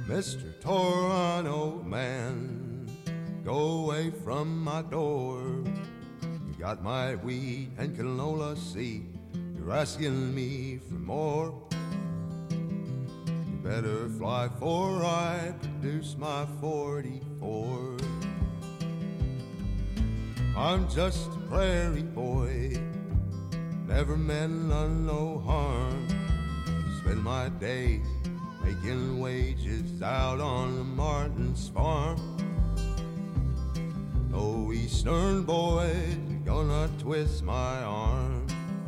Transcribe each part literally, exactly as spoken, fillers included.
Mister Toronto man, go away from my door. You got my wheat and canola seed, you're asking me for more. You better fly, for I produce my forty-four. I'm just a prairie boy, never meant none no harm. Spend my days making wages out on the Martin's farm. No eastern boys gonna twist my arm.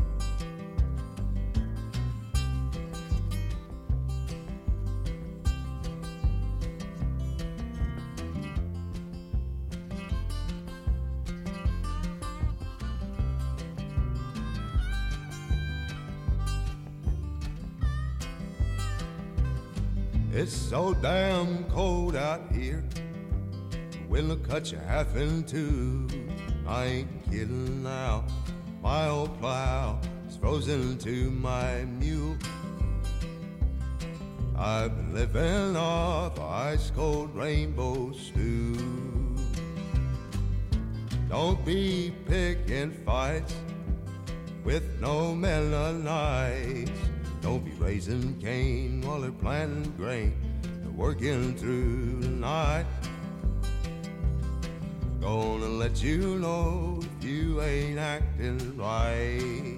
It's so damn cold out here, the wind will cut you half in two. I ain't kidding now, my old plow is frozen to my mule. I've been living off ice cold rainbow stew. Don't be picking fights with no Mennonites. Don't be raising cane while they're planting grain. They're working through the night. Gonna let you know if you ain't acting right.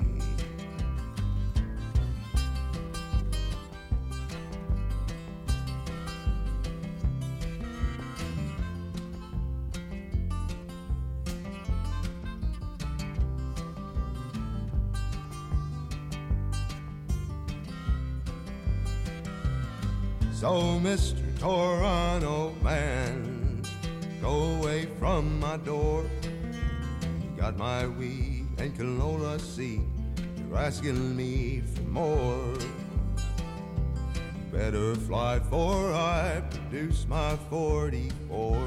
So, Mister Toronto man, go away from my door. You got my wheat and canola seed, you're asking me for more. Better fly, for I produce my forty-four.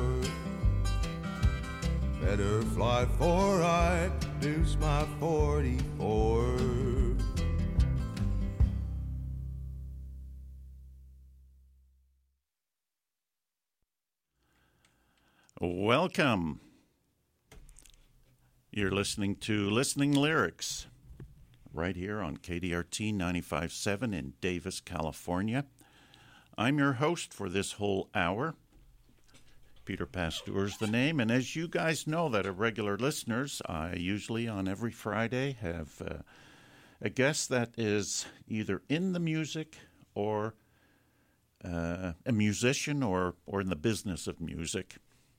Better fly, for I produce my forty-four. Welcome. You're listening to Listening Lyrics right here on K D R T ninety-five point seven in Davis, California. I'm your host for this whole hour. Peter Pasteur is the name, and as you guys know that are regular listeners, I usually on every Friday have uh, a guest that is either in the music or uh, a musician or, or in the business of music.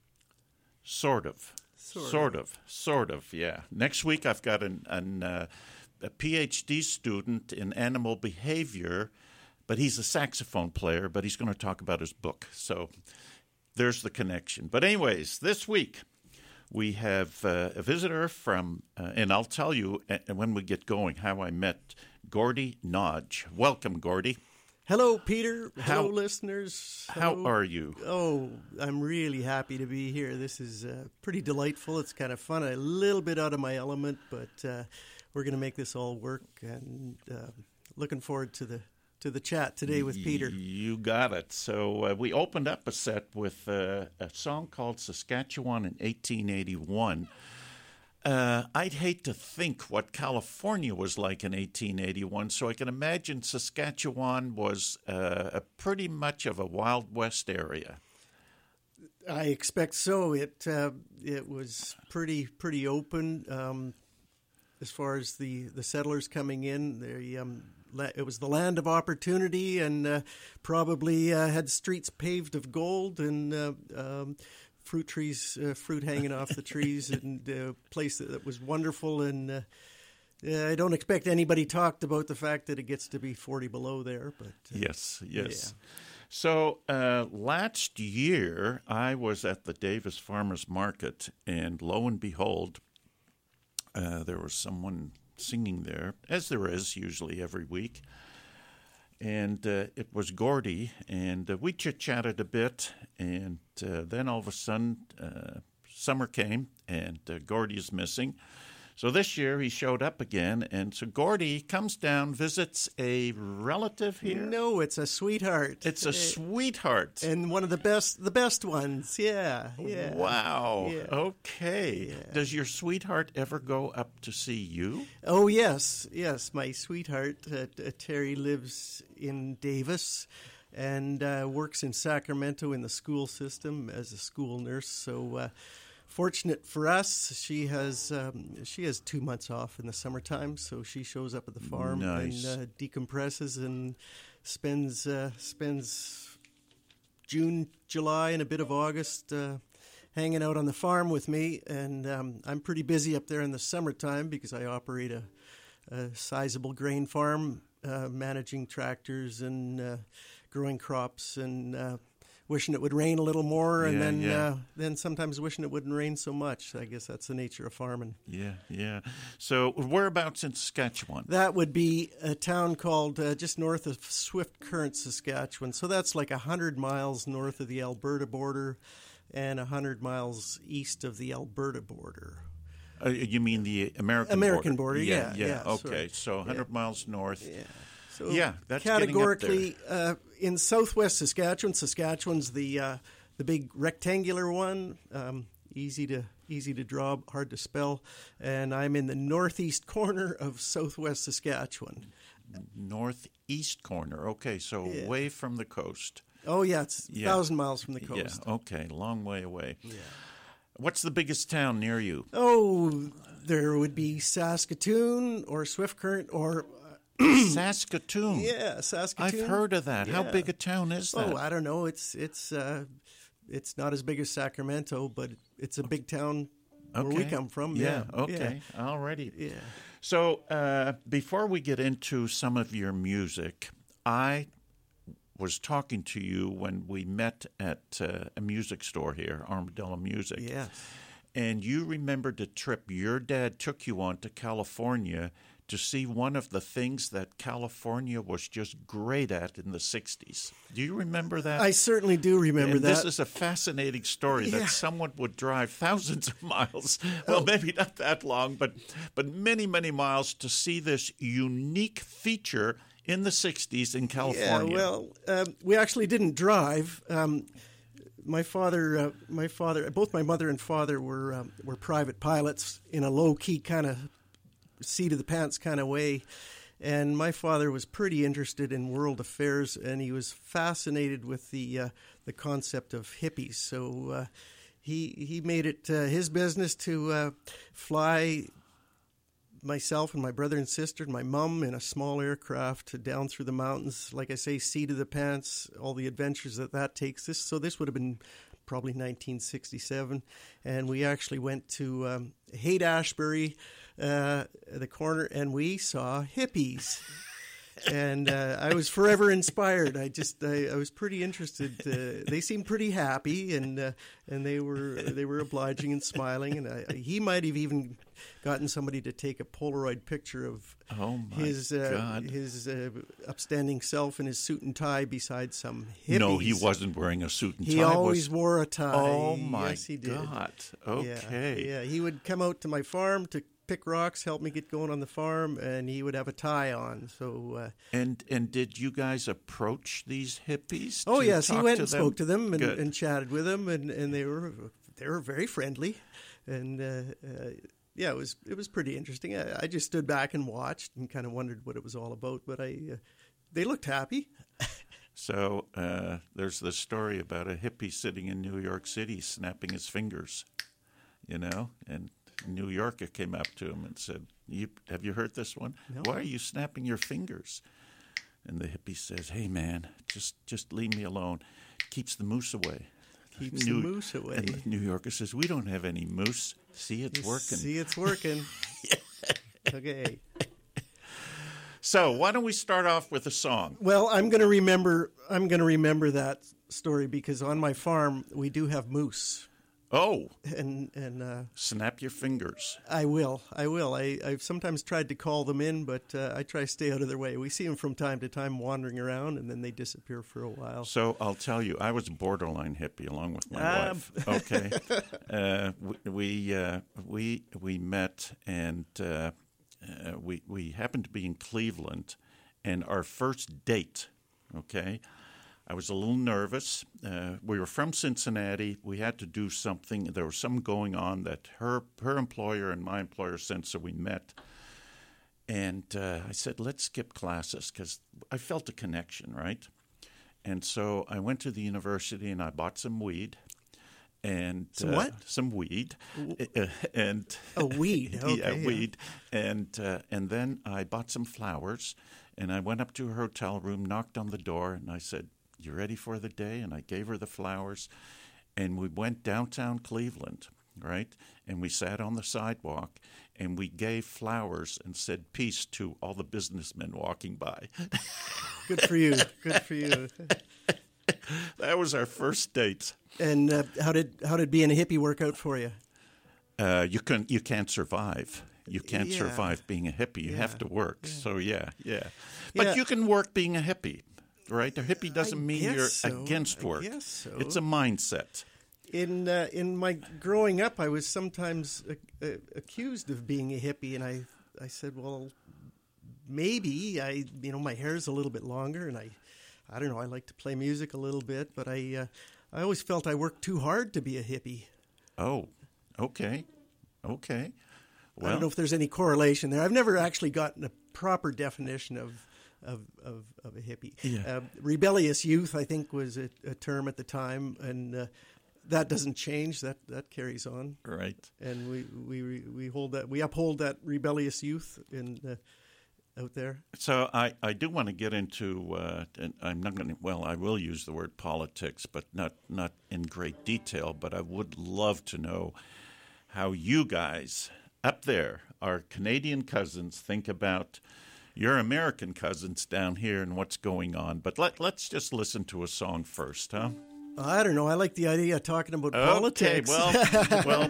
Sort of. Sort, sort of. of. Sort of, yeah. Next week I've got an, an, uh, a P H D student in animal behavior, but he's a saxophone player, but he's going to talk about his book. So there's the connection. But anyways, this week we have uh, a visitor from, uh, and I'll tell you uh, when we get going how I met Gordy Nodge. Welcome, Gordy. Hello, Peter. How- Hello, listeners. How Hello. are you? Oh, I'm really happy to be here. This is uh, pretty delightful. It's kind of fun. A little bit out of my element, but uh, we're going to make this all work. And uh, looking forward to the to the chat today with Peter. You got it. So uh, we opened up a set with uh, a song called Saskatchewan in eighteen eighty-one. Uh, I'd hate to think what California was like in eighteen eighty-one, so I can imagine Saskatchewan was uh, a pretty much of a Wild West area. I expect so. It uh, it was pretty pretty open um, as far as the, the settlers coming in. They, um, la- it was the land of opportunity, and uh, probably uh, had streets paved of gold and uh, um, fruit trees, uh, fruit hanging off the trees, and a place that, that was wonderful. And uh, uh, I don't expect anybody talked about the fact that it gets to be forty below there. But uh, Yes, yes. Yeah. So uh, last year, I was at the Davis Farmers Market, and lo and behold, uh, there was someone singing there, as there is usually every week. And uh, it was Gordy, and uh, we chit-chatted a bit, and uh, then all of a sudden, uh, summer came, and uh, Gordy is missing. So this year he showed up again, and so Gordy comes down, visits a relative here. No, it's a sweetheart. It's a sweetheart. And one of the best the best ones. Yeah, yeah. Wow. Yeah. Okay. Yeah. Does your sweetheart ever go up to see you? Oh, yes, yes. My sweetheart, uh, uh, Terry, lives in Davis and uh, works in Sacramento in the school system as a school nurse. So uh, fortunate for us, she has um, she has two months off in the summertime, so she shows up at the farm Nice. and uh, decompresses and spends uh, spends June, July, and a bit of August uh, hanging out on the farm with me. And um, I'm pretty busy up there in the summertime because I operate a, a sizable grain farm, uh, managing tractors and uh, growing crops and uh, wishing it would rain a little more, and Yeah, then yeah. uh, then sometimes wishing it wouldn't rain so much. I guess that's the nature of farming. Yeah, yeah. So whereabouts in Saskatchewan? That would be a town called uh, just north of Swift Current, Saskatchewan. So that's like one hundred miles north of the Alberta border and one hundred miles east of the Alberta border. Uh, you mean the American American border? border, yeah, yeah, Okay, sorry. so one hundred Yeah. miles north. Yeah. So Yeah, that's getting up categorically uh, in southwest Saskatchewan. Saskatchewan's the uh, the big rectangular one, um, easy to easy to draw, hard to spell, and I'm in the northeast corner of southwest Saskatchewan. Northeast corner. Okay, so Yeah. away from the coast. Oh yeah, it's Yeah. a thousand miles from the coast. Yeah, okay, long way away. Yeah. What's the biggest town near you? Oh, there would be Saskatoon or Swift Current or Saskatoon. yeah, Saskatoon. I've heard of that. How Yeah. big a town is that? Oh, I don't know. It's it's uh, it's not as big as Sacramento, but it's a big town where we Okay. come from. Yeah, Yeah. okay. Alrighty. Yeah. So uh, before we get into some of your music, I was talking to you when we met at uh, a music store here, Armadillo Music. Yes. And you remembered a trip your dad took you on to California to see one of the things that California was just great at in the sixties. Do you remember that? I certainly do remember and that. this is a fascinating story Yeah. that someone would drive thousands of miles, well, maybe not that long, but but many, many miles to see this unique feature in the sixties in yeah, California. well, um, we actually didn't drive. Um, my father, uh, my father, both my mother and father were um, were private pilots in a low key kind of seat of the pants kind of way. And my father was pretty interested in world affairs, and he was fascinated with the uh, the concept of hippies. So uh, he he made it uh, his business to uh, fly myself and my brother and sister and my mom in a small aircraft down through the mountains. Like I say, seat of the pants, all the adventures that that takes. This so this would have been probably nineteen sixty-seven, and we actually went to um, Haight-Ashbury, uh, the corner, and we saw hippies. And uh, I was forever inspired. I just I, I was pretty interested. Uh, they seemed pretty happy, and uh, and they were they were obliging and smiling. And I, he might have even gotten somebody to take a Polaroid picture of Oh, my his uh, God. his uh, upstanding self in his suit and tie beside some hippies. No, he wasn't wearing a suit and tie. He always was... wore a tie. Oh, my yes, he did. God. Yeah, Okay. Yeah, he would come out to my farm to pick rocks, help me get going on the farm, and he would have a tie on. So, uh, And and did you guys approach these hippies? oh to yes, he talk went to and them? spoke to them and, Good. and chatted with them, and, and they were they were very friendly, and uh, uh, yeah, it was it was pretty interesting. I, I just stood back and watched and kind of wondered what it was all about, but I uh, they looked happy. So uh, there's this story about a hippie sitting in New York City snapping his fingers, you know, and a New Yorker came up to him and said, you, have you heard this one? No. Why are you snapping your fingers? And the hippie says, hey, man, just just leave me alone. Keeps the moose away. Keeps New- the moose away. And the New Yorker says, we don't have any moose. See, it's You working. See, it's working. Okay. So why don't we start off with a song? Well, I'm going to remember. I'm going to remember that story because on my farm we do have moose. Oh, and and uh, snap your fingers. I will, I will. I, I've sometimes tried to call them in, but uh, I try to stay out of their way. We see them from time to time wandering around, and then they disappear for a while. So I'll tell you, I was a borderline hippie along with my Ah. wife. Okay, uh, we we, uh, we we met, and uh, uh, we we happened to be in Cleveland, and our first date. Okay. I was a little nervous. Uh, we were from Cincinnati. We had to do something. There was something going on that her her employer and my employer sent, so we met. And uh, I said, let's skip classes because I felt a connection, right? And so I went to the university and I bought some weed. And Some uh, what? Some weed. Uh, and Oh, weed. Okay, yeah, yeah. weed. And uh, and then I bought some flowers. And I went up to her hotel room, knocked on the door, and I said, "You ready for the day?" And I gave her the flowers, and we went downtown Cleveland, right? And we sat on the sidewalk, and we gave flowers and said peace to all the businessmen walking by. Good for you. Good for you. That was our first date. And uh, how did how did being a hippie work out for you? Uh, you can you can't survive. You can't Yeah. survive being a hippie. You Yeah. have to work. So yeah, yeah. But Yeah. you can work being a hippie, right? A hippie doesn't I mean guess you're so. against I work. guess so. It's a mindset. In uh, in my growing up, I was sometimes uh, uh, accused of being a hippie, and I I said, well, maybe I you know my hair's a little bit longer, and I I don't know, I like to play music a little bit, but I uh, I always felt I worked too hard to be a hippie. Oh, okay, okay. Well, I don't know if there's any correlation there. I've never actually gotten a proper definition of of of, of a hippie. Yeah. Uh, rebellious youth, I think, was a, a term at the time, and uh, that doesn't change. That that carries on, right. and we we we hold that we uphold that rebellious youth in uh, out there. So I, I do want to get into, uh, and I'm not going to, well, I will use the word politics, but not, not in great detail, but I would love to know how you guys up there, our Canadian cousins, think about your American cousins down here and what's going on. But let, let's just listen to a song first, huh? I don't know. I like the idea of talking about politics. Okay, well,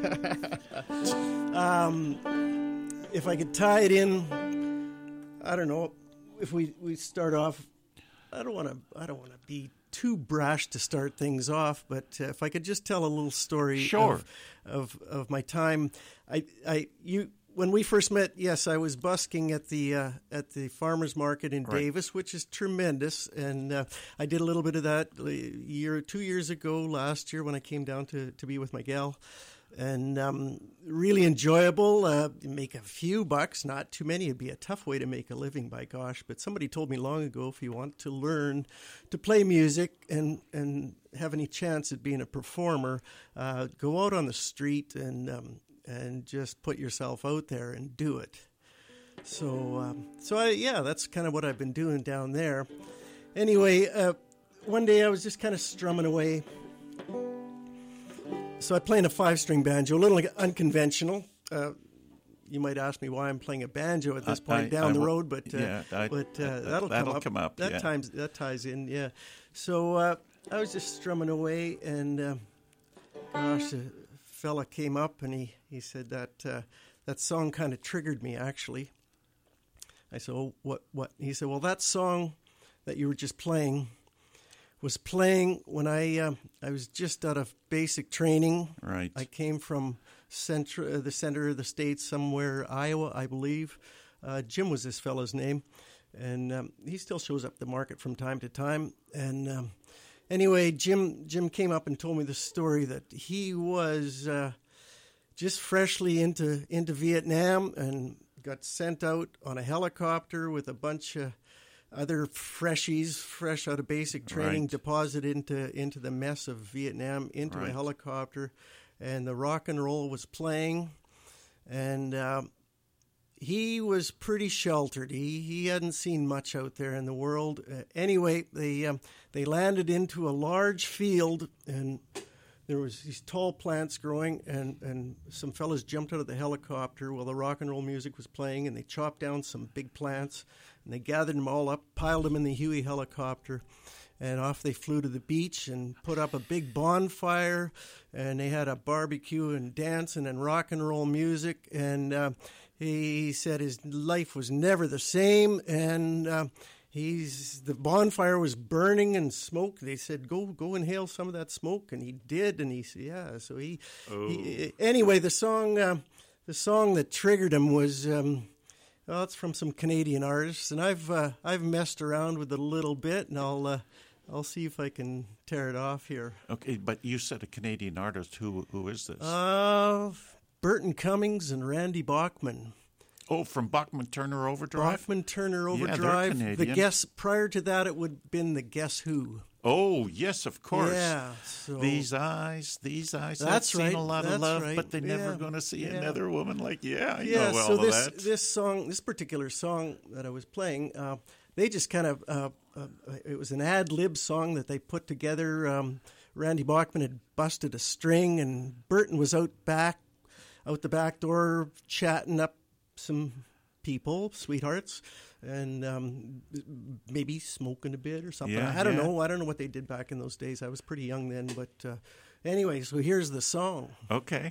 well, If I could tie it in, I don't know. If we, we start off, I don't want to. I don't want to be too brash to start things off. But uh, if I could just tell a little story Sure. of, of of my time, I I you when we first met. Yes, I was busking at the uh, at the farmers market in Right. Davis, which is tremendous, and uh, I did a little bit of that a year, two years ago, last year when I came down to to be with my gal. And um, really enjoyable. Uh, make a few bucks, not too many. It'd be a tough way to make a living, by gosh. But somebody told me long ago, if you want to learn to play music and and have any chance at being a performer, uh, go out on the street and um, and just put yourself out there and do it. So, um, so I, yeah, that's kind of what I've been doing down there. Anyway, uh, one day I was just kind of strumming away. So I play in a five-string banjo, a little unconventional. Uh, you might ask me why I'm playing a banjo at this I- point I- down I the will- road, but uh, yeah, I- but uh, that- that'll, that'll come up. come up, That yeah. times that ties in, yeah. So uh, I was just strumming away, and uh, gosh, a fella came up and he he said that uh, that song kind of triggered me, actually. I said, "Oh, what what?" He said, "Well, that song that you were just playing was playing when I uh, I was just out of basic training. Right. I came from center, uh, the center of the state, somewhere Iowa, I believe. Uh, Jim was this fellow's name, and um, he still shows up at the market from time to time. And um, anyway, Jim Jim came up and told me the story that he was uh, just freshly into into Vietnam and got sent out on a helicopter with a bunch of other freshies, fresh out of basic training, Right. deposited into into the mess of Vietnam, into a Right. helicopter, and the rock and roll was playing, and um, he was pretty sheltered. He he hadn't seen much out there in the world. Uh, anyway, they um, they landed into a large field, and there was these tall plants growing, and, and some fellas jumped out of the helicopter while the rock and roll music was playing, and they chopped down some big plants, and they gathered them all up, piled them in the Huey helicopter, and off they flew to the beach and put up a big bonfire, and they had a barbecue and dancing and rock and roll music, and uh, he said his life was never the same, and uh, he's the bonfire was burning and smoke. They said, go go inhale some of that smoke, and he did, and he said, yeah, so he, Oh. he anyway, the song uh, the song that triggered him was um, well, it's from some Canadian artists, and I've uh, I've messed around with it a little bit, and I'll uh, I'll see if I can tear it off here. Okay, but you said a Canadian artist. Who who is this? Uh, Burton Cummings and Randy Bachman. oh, from Bachman Turner Overdrive? Bachman Turner Yeah, they're Overdrive. the Canadian. Guess prior to that, it would have been the Guess Who. Oh, yes, of course. Yeah. So These eyes, these eyes That's have seen right, a lot that's of love, right, but they're never yeah, going to see yeah. another woman like, yeah, I yeah. know all So of this that. this song, this particular song that I was playing, uh, they just kind of uh, uh, it was an ad lib song that they put together. Um, Randy Bachman had busted a string, and Burton was out back, out the back door, chatting up some people, sweethearts, and um, maybe smoking a bit or something. Yeah, I don't yeah. know. I don't know what they did back in those days. I was pretty young then, but uh, anyway. So here's the song. Okay.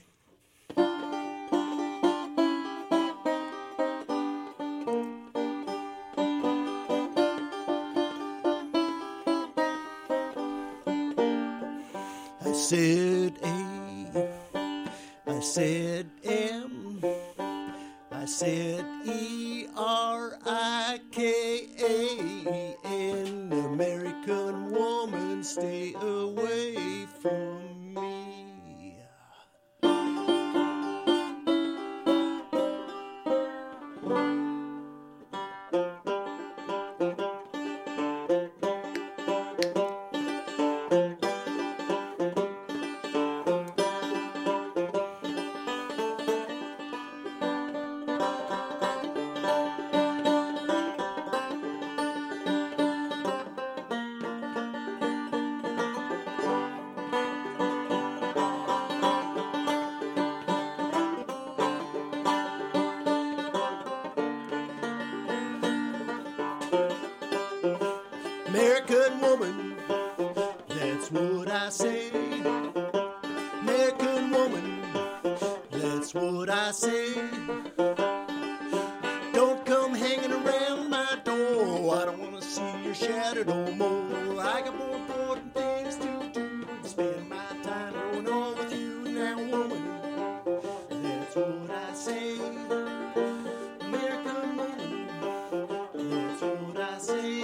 I said A, I said M, I said E R I K A. An American woman, stay away from me. American woman, that's what I say. American woman, that's what I say. Don't come hanging around my door. I don't want to see your shadow no more. I got more important things to do than spend my time growing old with you. Now, woman, that's what I say. American woman, that's what I say.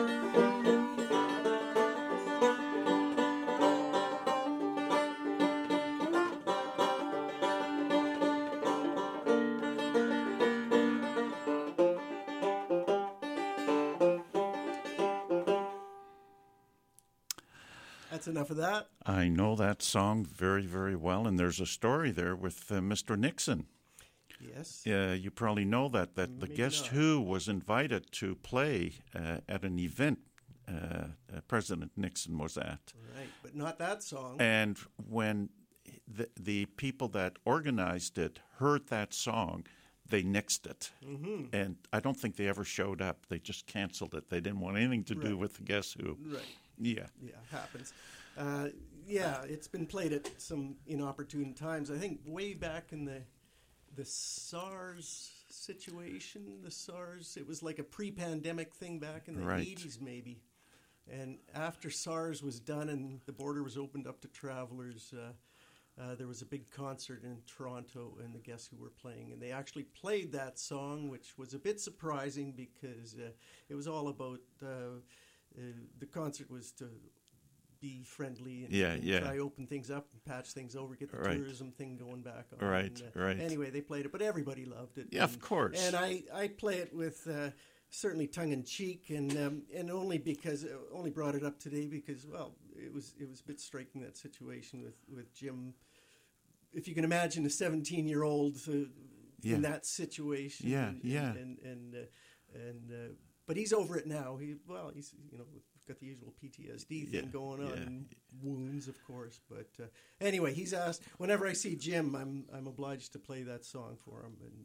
That's enough of that. I know that song very, very well, and there's a story there with uh, Mister Nixon. Yes. Uh, you probably know that, that the Maybe Guess not. Who was invited to play uh, at an event uh, uh, President Nixon was at. Right, but not that song. And when the, the people that organized it heard that song, they nixed it. Mm-hmm. And I don't think they ever showed up. They just canceled it. They didn't want anything to do Right. with the Guess Who. Right. Yeah. Yeah, happens. Uh, yeah, it's been played at some inopportune times. I think way back in the the SARS situation, the SARS, it was like a pre-pandemic thing back in the Right. eighties maybe. And after SARS was done and the border was opened up to travelers, uh, uh, there was a big concert in Toronto, and the Guess Who were playing. And they actually played that song, which was a bit surprising because uh, it was all about... Uh, uh, the concert was to be friendly and, Yeah, and yeah. try open things up and patch things over, get the Right. tourism thing going back on. Right, And, uh, right. Anyway, they played it, but everybody loved it. Yeah, of And- course. And I, I play it with uh, certainly tongue in cheek, and um, and only because uh, only brought it up today because well, it was it was a bit striking, that situation with with Jim. If you can imagine a seventeen year old uh, Yeah. in that situation. Yeah, and, yeah. And and uh, and. Uh, But he's over it now. He well, he's you know got the usual P T S D thing Yeah, going on, yeah. and wounds, of course. But uh, anyway, he's asked. Whenever I see Jim, I'm I'm obliged to play that song for him, and uh,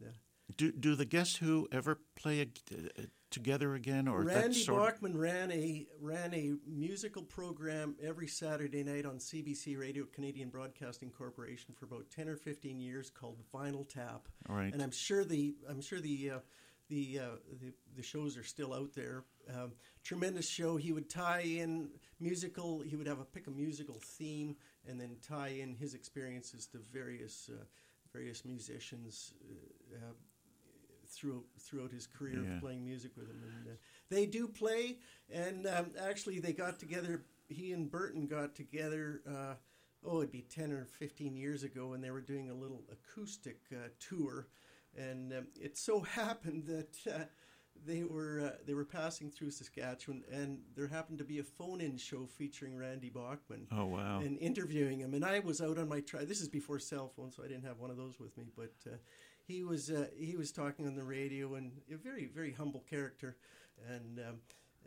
Do do the Guess Who ever play a, uh, together again, or Randy that sort Bachman ran a ran a musical program every Saturday night on C B C Radio, Canadian Broadcasting Corporation, for about ten or fifteen years, called Vinyl Tap. Right. And I'm sure the I'm sure the uh, the, uh, the the shows are still out there. Um, tremendous show. He would tie in musical. He would have a pick a musical theme and then tie in his experiences to various uh, various musicians. Uh, uh, Throughout, throughout his career Yeah. of playing music with him. And uh, they do play, and um, actually they got together, he and Burton got together, uh, oh, it'd be ten or fifteen years ago, and they were doing a little acoustic uh, tour, and um, it so happened that uh, they were uh, they were passing through Saskatchewan, and there happened to be a phone-in show featuring Randy Bachman. Oh, wow. And interviewing him, and I was out on my tri- this is before cell phones, so I didn't have one of those with me, but uh, he was uh, he was talking on the radio, and a very very humble character, and um,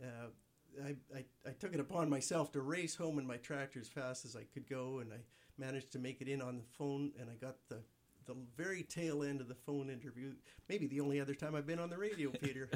uh, I, I I took it upon myself to race home in my tractor as fast as I could go, and I managed to make it in on the phone, and I got the the very tail end of the phone interview. Maybe the only other time I've been on the radio, Peter.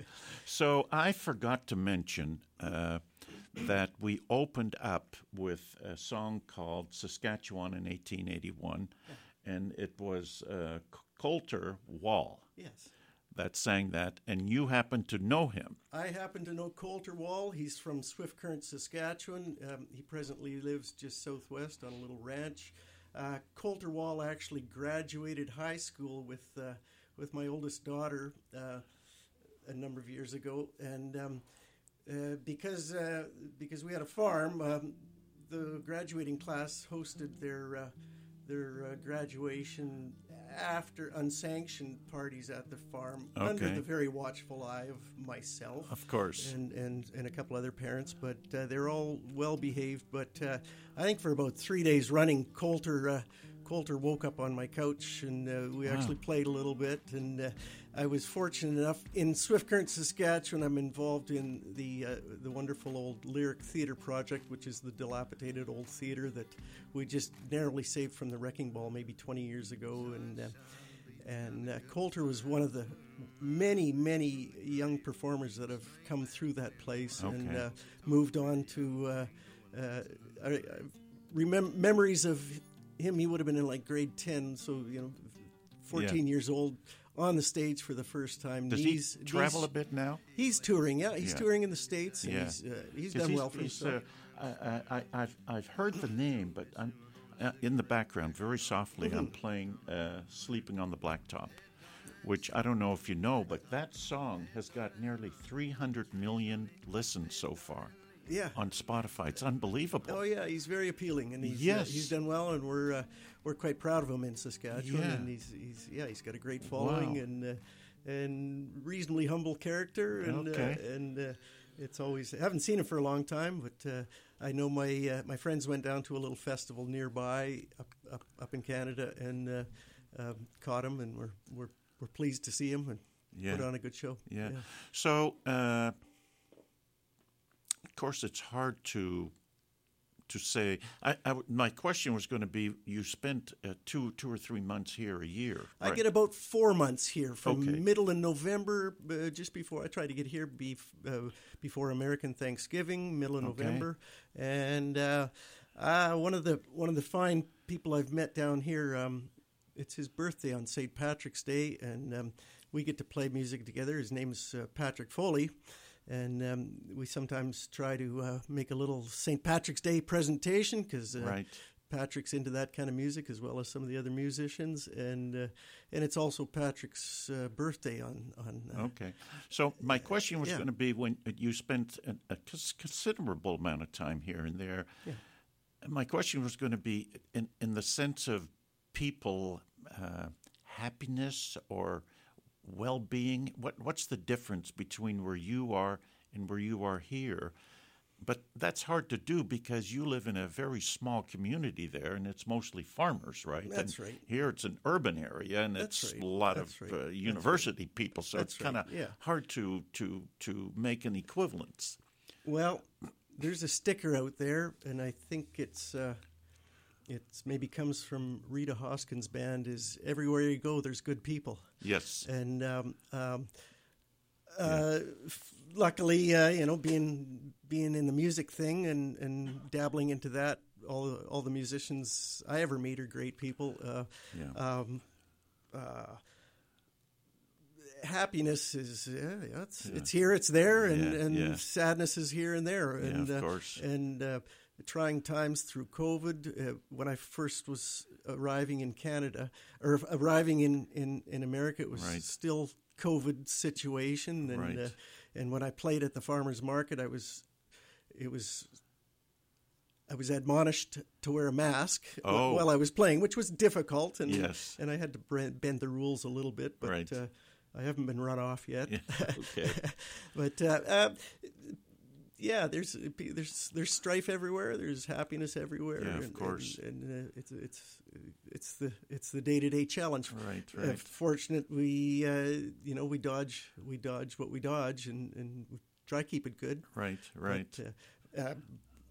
So I forgot to mention uh, that we opened up with a song called Saskatchewan in eighteen eighty-one, and it was uh, Coulter Wall Yes. that sang that, and you happen to know him. I happen to know Coulter Wall. He's from Swift Current, Saskatchewan. Um, he presently lives just southwest on a little ranch. Uh, Coulter Wall actually graduated high school with uh, with my oldest daughter uh, a number of years ago, and um, uh, because uh, because we had a farm, um, the graduating class hosted their uh, their uh, graduation after unsanctioned parties at the farm under Okay. the very watchful eye of myself, Of course. and and, and a couple other parents. But uh, they're all well behaved. But uh, I think for about three days running, Coulter uh, Coulter woke up on my couch, and uh, we actually played a little bit. And uh, I was fortunate enough in Swift Current, Saskatchewan. I'm involved in the uh, the wonderful old Lyric Theatre project, which is the dilapidated old theatre that we just narrowly saved from the wrecking ball maybe twenty years ago. And uh, and uh, Coulter was one of the many, many young performers that have come through that place and Okay. uh, moved on to uh, uh, I, I remem- memories of him. He would have been in like grade ten, so you know, fourteen Yeah. years old, on the stage for the first time. Does Knees- he travel knees- a bit now? He's touring, yeah. He's Yeah. touring in the States, and Yeah. he's uh, he's 'Cause done he's- well for he's, himself. uh, I, I, I've, I've heard the name, but I'm uh, in the background, very softly, I'm playing uh, Sleeping on the Blacktop, which I don't know if you know, but that song has got nearly three hundred million listens so far Yeah. on Spotify. It's unbelievable. Oh yeah, he's very appealing, and he's Yes. uh, he's done well, and we're uh, we're quite proud of him in Saskatchewan. Yeah. And he's he's yeah he's got a great following Wow. and uh, and reasonably humble character, and Okay. uh, and uh, it's always I haven't seen him for a long time, but uh, I know my uh, my friends went down to a little festival nearby up up, up in Canada and uh, um, caught him, and we're we're we're pleased to see him and Yeah. put on a good show. Yeah. So, uh, of course, it's hard to to say. I, I w- my question was going to be: you spent uh, two two or three months here a year. I right? get about four months here from Okay. middle in November, uh, just before I try to get here bef- uh, before American Thanksgiving, middle of Okay. November, and uh, uh, one of the one of the fine people I've met down here. Um, it's his birthday on Saint Patrick's Day, and um, we get to play music together. His name's uh, Patrick Foley. And um, we sometimes try to uh, make a little Saint Patrick's Day presentation because uh, Right. Patrick's into that kind of music as well as some of the other musicians, and uh, and it's also Patrick's uh, birthday on on. Uh, Okay. So my question was yeah. going to be: when you spent a, a cons- considerable amount of time here and there, Yeah. my question was going to be in in the sense of people uh, happiness or well-being. What what's the difference between where you are and where you are here? But that's hard to do because you live in a very small community there, and it's mostly farmers, right? That's and right. Here it's an urban area, and That's it's right. a lot That's of right. uh, That's university people, so That's it's kind of right. Yeah. hard to to to make an equivalence. Well, there's a sticker out there, and I think it's uh, it's maybe comes from Rita Hoskins' band, is everywhere you go, there's good people. Yes. And um, um, uh, f- luckily, uh, you know, being being in the music thing and, and dabbling into that, all all the musicians I ever meet are great people. Uh, Yeah. um, uh, happiness is yeah, yeah, it's Yeah. it's here, it's there, and, Yeah, and yeah. sadness is here and there. And, Yeah, of uh, course. And uh, trying times through COVID. Uh, when I first was arriving in Canada, or arriving in, in, in America, it was Right. still COVID situation. And Right. uh, and when I played at the farmers market, I was it was. I was admonished to wear a mask Oh. while I was playing, which was difficult, and Yes. and I had to bre- bend the rules a little bit, but Right. uh, I haven't been run off yet. Yeah, okay. But uh, uh, yeah, there's there's there's strife everywhere. There's happiness everywhere. Yeah, of and, course. And, and uh, it's it's it's the it's the day to day challenge. Right, Uh, right. fortunate we uh, you know we dodge we dodge what we dodge, and and we try to keep it good. Right, right. But, uh, uh,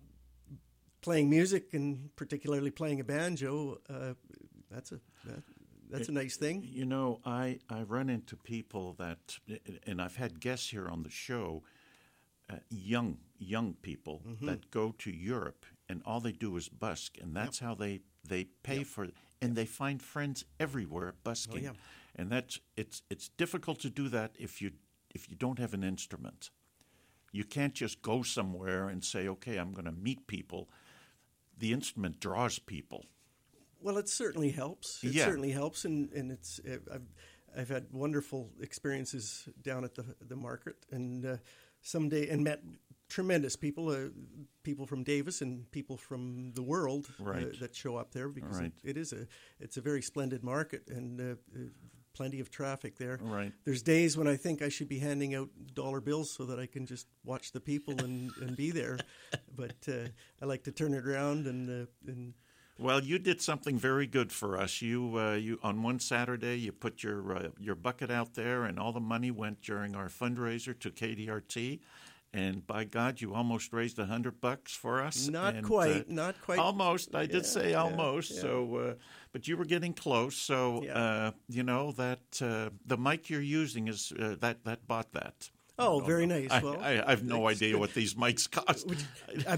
playing music, and particularly playing a banjo, uh, that's a that, that's a nice thing. You know, I, I run into people that, and I've had guests here on the show, uh, young young people Mm-hmm. that go to Europe and all they do is busk, and that's how they, they pay for, and they find friends everywhere busking, Oh, yeah. and that's it's it's difficult to do that if you if you don't have an instrument. You can't just go somewhere and say, okay, I'm going to meet people. The instrument draws people. Well, it certainly helps. It Yeah. certainly helps, and and it's uh, I've I've had wonderful experiences down at the the market, and uh, someday and met tremendous people, uh, people from Davis and people from the world uh, Right. that show up there, because Right. it, it is a it's a very splendid market, and uh, uh, plenty of traffic there. Right. There's days when I think I should be handing out dollar bills so that I can just watch the people and, and be there, but uh, I like to turn it around and uh, and. Well, you did something very good for us. You, uh, you on one Saturday, you put your uh, your bucket out there, and all the money went during our fundraiser to K D R T. And by God, you almost raised a hundred bucks for us. Not and, quite, uh, not quite. Almost. I did Yeah, say yeah, almost. yeah. So, uh, but you were getting close. So, Yeah. uh, you know that uh, the mic you're using is uh, that that bought that. Oh, No, very no. nice. I, Well, I, I have no that's idea good. what these mics cost. I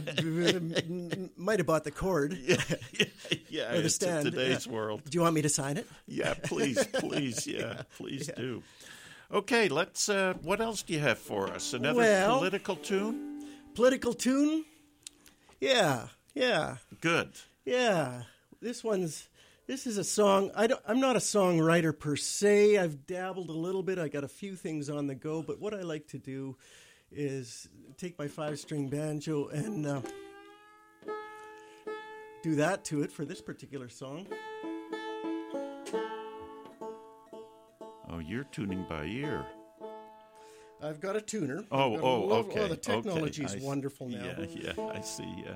m- might have bought the cord yeah, yeah, or the it's stand. in today's Yeah. world. Do you want me to sign it? Yeah, please, please, yeah, please yeah. do. Okay, let's. Uh, what else do you have for us? Another Well- political tune? Political tune? Yeah, yeah, Good. yeah. This one's. This is a song. I don't, I'm not a songwriter per se. I've dabbled a little bit. I got a few things on the go. But what I like to do is take my five-string banjo and uh, do that to it for this particular song. Oh, you're tuning by ear. I've got a tuner. Oh, I've got a oh, lov- okay. Oh, the technology okay. is I- wonderful now. Yeah, yeah, I see. Yeah.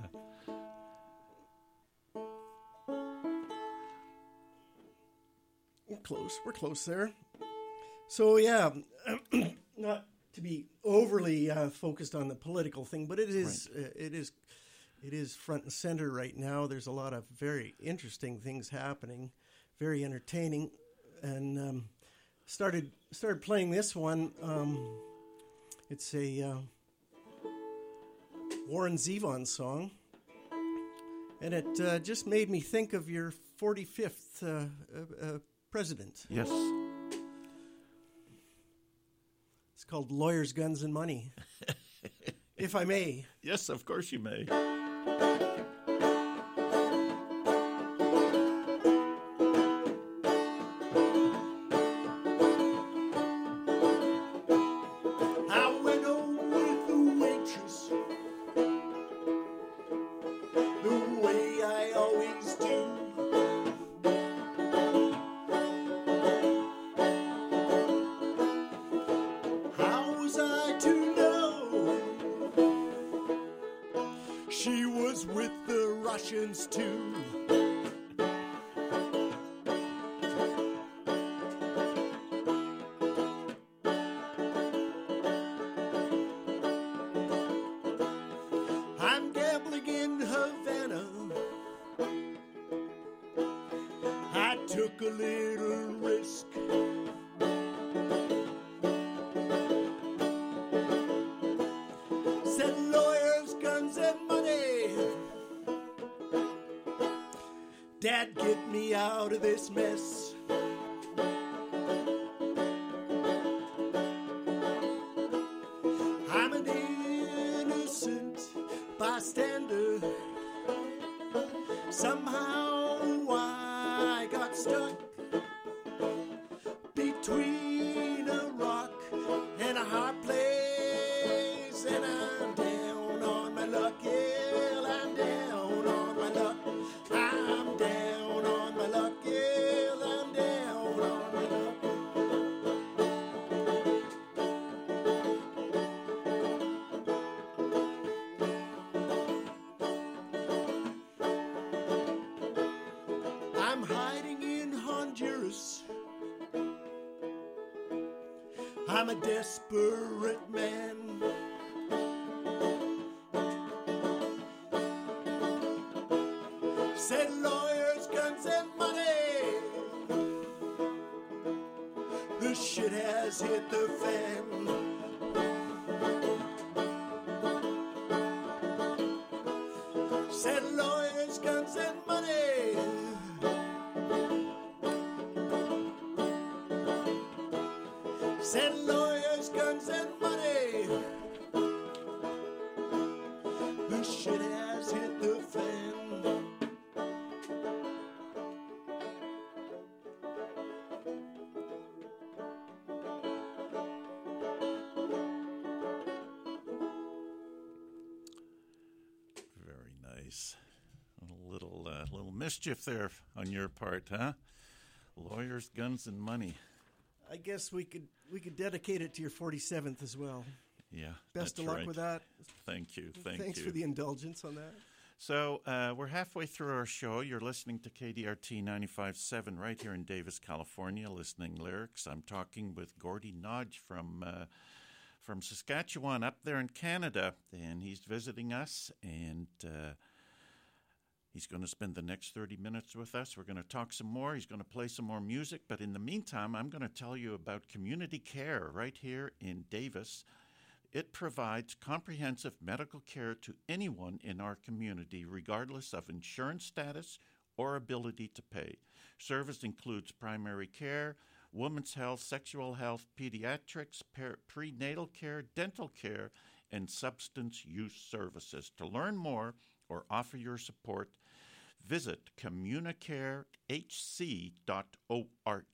We're close. We're close there. So yeah, not to be overly uh, focused on the political thing, but it is uh, it is it is front and center right now. There's a lot of very interesting things happening, very entertaining, and um, started started playing this one. Um, it's a uh, Warren Zevon song, and it uh, just made me think of your forty-fifth uh, uh, uh, president. Yes. It's called Lawyers, Guns, and Money. If I may. Yes, of course you may. I went home with the waitress the way I always do. How was I to know she was with the Russians too? I'm gambling in Havana a little risk. Said lawyers, guns, and money. Dad, get me out of this mess. I'm an innocent bystander. Somehow I got stuck between a rock and a hard place, and I'm down on my luck. Yeah, I'm down on my luck. I'm down on my luck. Yeah, I'm down on my luck. I'm hiding in Honduras. I'm a desperate man. Said lawyers, guns, and money. The shit has hit the fan. Said lawyers, guns, and money. Said lawyers, guns, and money. The shit has hit the fan. Very nice. A little, uh, little mischief there on your part, huh? Lawyers, guns, and money. I guess we could we could dedicate it to your forty-seventh as well. Yeah. Best that's of luck right. with that. Thank you. Thank Thanks you. for the indulgence on that. So uh, we're halfway through our show. You're listening to K D R T ninety-five point seven right here in Davis, California, listening lyrics. I'm talking with Gordy Nodge from uh, from Saskatchewan up there in Canada, and he's visiting us, and uh, he's going to spend the next thirty minutes with us. We're going to talk some more. He's going to play some more music, but in the meantime, I'm going to tell you about Community Care right here in Davis. It provides comprehensive medical care to anyone in our community, regardless of insurance status or ability to pay. Service includes primary care, women's health, sexual health, pediatrics, per- prenatal care, dental care, and substance use services. To learn more or offer your support, visit communicare h c dot org.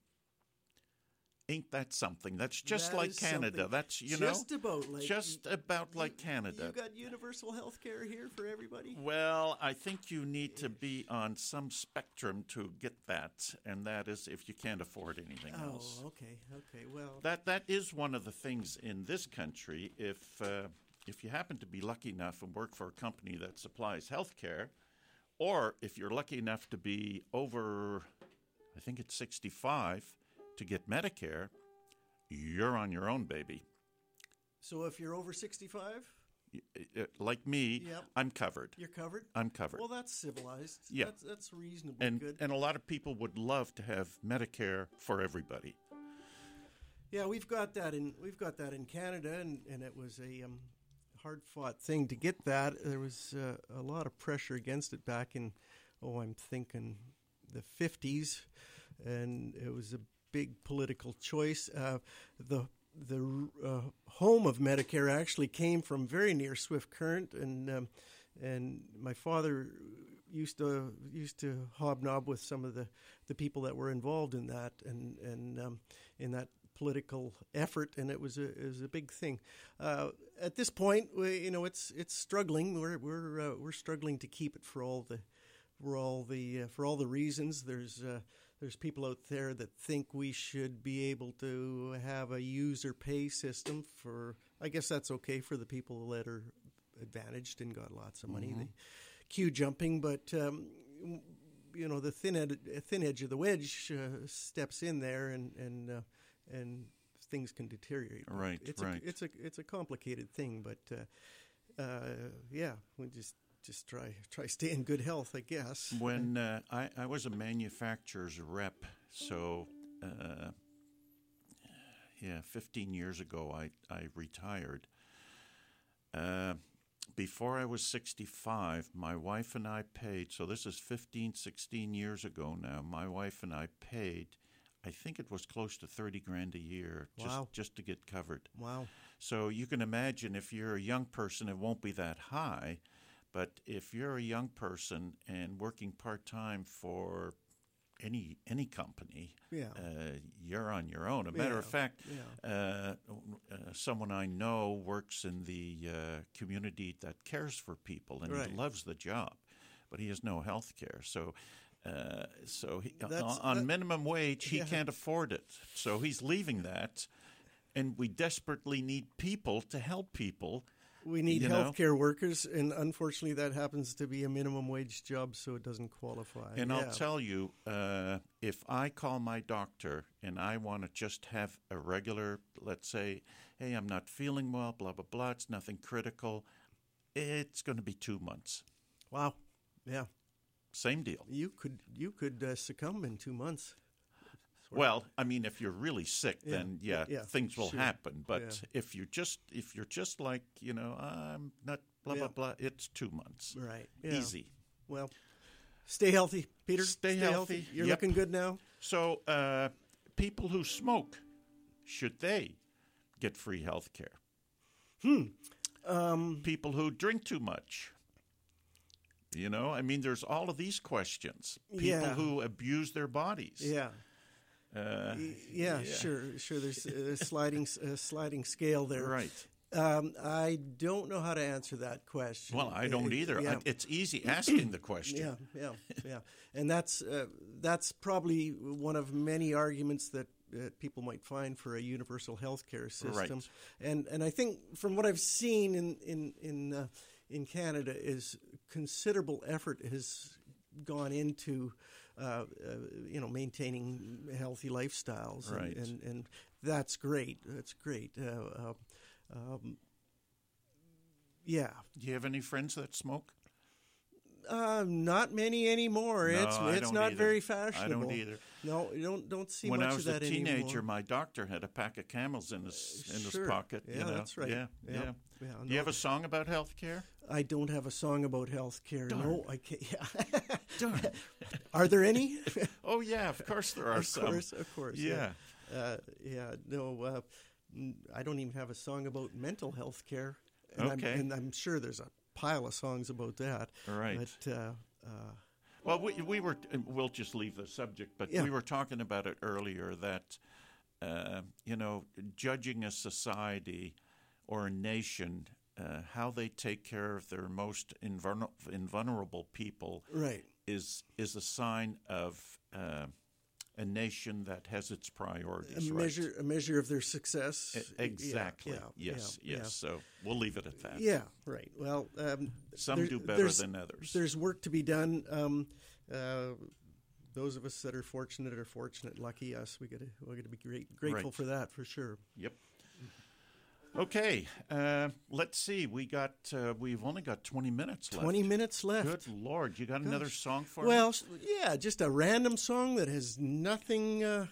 Ain't that something? That's just That like is Canada. something. That's, you Just know, about like just about like Canada. You got universal health care here for everybody? Well, I think you need to be on some spectrum to get that, and that is if you can't afford anything Oh, else. okay, okay. Well, That that is one of the things in this country. If uh, if you happen to be lucky enough and work for a company that supplies health care, or if you're lucky enough to be over, I think it's sixty-five, to get Medicare, you're on your own, baby. so if you're over sixty-five, Y- uh, Like me, Yep. I'm covered. you're covered? I'm covered. Well, that's civilized. Yeah. That's, that's reasonably and good. and a lot of people would love to have Medicare for everybody. Yeah, we've got that in we've got that in Canada, and, and it was a um, hard-fought thing to get that. There was uh, a lot of pressure against it back in, oh, I'm thinking the fifties, and it was a big political choice. Uh, the the uh, home of Medicare actually came from very near Swift Current, and um, and my father used to used to hobnob with some of the, the people that were involved in that, and and um, in that political effort, and it was a it was a big thing. Uh, at this point, we, you know, it's it's struggling. We're we're uh, we're struggling to keep it for all the for all the uh, for all the reasons. There's uh, there's people out there that think we should be able to have a user pay system for. I guess that's okay for the people that are advantaged and got lots of money. Mm-hmm. The queue jumping, but um, you know, the thin ed- thin edge of the wedge uh, steps in there, and and uh, and things can deteriorate. Right, it's right. A, it's a it's a complicated thing, but uh, uh, yeah, we just just try try stay in good health, I guess. When uh, I, I was a manufacturer's rep, so uh, yeah, fifteen years ago I, I retired. Uh, before I was sixty-five, my wife and I paid, so this is fifteen, sixteen years ago now, my wife and I paid, I think it was close to thirty grand a year just, Wow. just to get covered. Wow. So you can imagine if you're a young person, it won't be that high. But if you're a young person and working part-time for any any company, Yeah. uh, you're on your own. A matter Yeah, of fact, yeah. uh, uh, someone I know works in the uh, community that cares for people, and Right. he loves the job, but he has no health care. So uh, so he, That's- on that- minimum wage, he yeah. can't afford it. So he's leaving that, and we desperately need people to help people. We need You know? healthcare workers, and unfortunately, that happens to be a minimum wage job, so it doesn't qualify. And yeah. I'll tell you, uh, if I call my doctor and I want to just have a regular, let's say, hey, I'm not feeling well, blah, blah, blah, it's nothing critical, it's going to be two months. Wow. Yeah. Same deal. You could you could uh, succumb in two months. Well, I mean, if you're really sick, Yeah, then yeah, yeah, things will sure. happen. But Yeah. if you're just if you're just like you know, I'm not blah Yeah. blah blah, it's two months. Right. Yeah. Easy. Well, stay healthy, Peter. Stay healthy. You're Yep. looking good now. So, uh, people who smoke, should they get free health care? Hmm. Um, People who drink too much. You know, I mean, there's all of these questions. People Yeah. who abuse their bodies. yeah. Uh, Y- yeah. Sure. Sure. There's a sliding a sliding scale there. right. Um, I don't know how to answer that question. Well, I don't Uh, either. Yeah. I, it's easy asking the question. Yeah, yeah, yeah, and that's uh, that's probably one of many arguments that uh, people might find for a universal health care system. Right. And and I think from what I've seen in in in uh, in Canada is considerable effort has gone into uh, uh, you know maintaining healthy lifestyles, and, Right. and and that's great. That's great. Uh, uh, um, yeah. Do you have any friends that smoke? Uh, not many anymore. No, it's I it's don't not either. very I fashionable. don't either. No, you don't don't see When much I was of a that teenager, anymore. my doctor had a pack of Camels in his in his Sure. pocket. Yeah, you know? that's right. Yeah, Yeah, yeah. yeah, Do you no. have a song about health care? I don't have a song about health care. No, I can't. Yeah. Darn. Are there any? Oh yeah, of course there are of some. course, of course. Yeah. Yeah. Uh, yeah. No, uh, n- I don't even have a song about mental health care. And Okay. I'm, and I'm sure there's a pile of songs about that. Right. But uh, uh, Well, we, we were, we'll just leave the subject, but Yeah. we were talking about it earlier that, uh, you know, judging a society or a nation, uh, how they take care of their most invulner- invulnerable people right. is is a sign of uh, a nation that has its priorities A right. measure, a measure of their success. E- Exactly. Yeah, yes, yeah, yes. So we'll leave it at that. Yeah, right. Well, um, Some there- do better there's- than others. There's work to be done. Um, uh, those of us that are fortunate are fortunate. Lucky us. We got to we got to be great, grateful Right. for that for sure. Yep. Okay, uh, let's see. We got uh, we've only got twenty minutes left. Twenty minutes left. Good Lord, you got another song for Well, me? s- yeah, just a random song that has nothing, uh,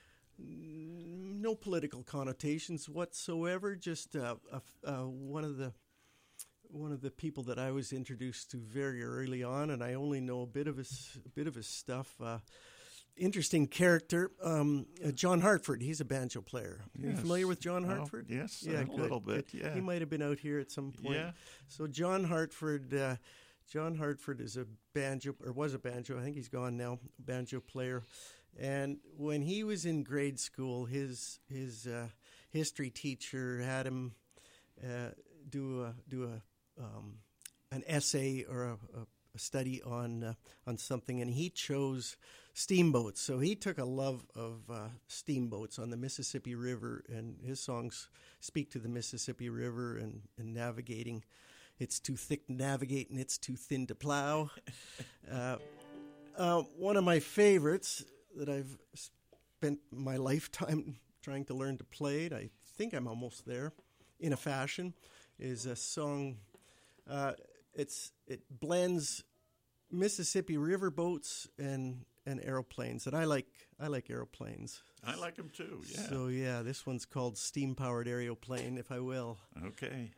n- no political connotations whatsoever. Just uh, a, uh, one of the one of the people that I was introduced to very early on, and I only know a bit of his a bit of his stuff. Uh, interesting character, um, uh, John Hartford. He's a banjo player. Are you Yes. familiar with John Oh, Hartford? yes, yeah, a good, little bit, good. yeah. He might have been out here at some point. Yeah. So John Hartford, uh, John Hartford is a banjo, or was a banjo. I think he's gone now. Banjo player, and when he was in grade school, his his uh, history teacher had him uh, do a do a um, an essay or a, a, a study on uh, on something, and he chose steamboats. So he took a love of uh, steamboats on the Mississippi River, and his songs speak to the Mississippi River and, and navigating. It's too thick to navigate, and it's too thin to plow. uh, uh, one of my favorites that I've spent my lifetime trying to learn to play, and I think I'm almost there in a fashion, is a song. Uh, it's it blends Mississippi river boats and and aeroplanes, and I like I like aeroplanes. I like them too. Yeah. So yeah, this one's called Steam Powered Aeroplane, if I will. Okay.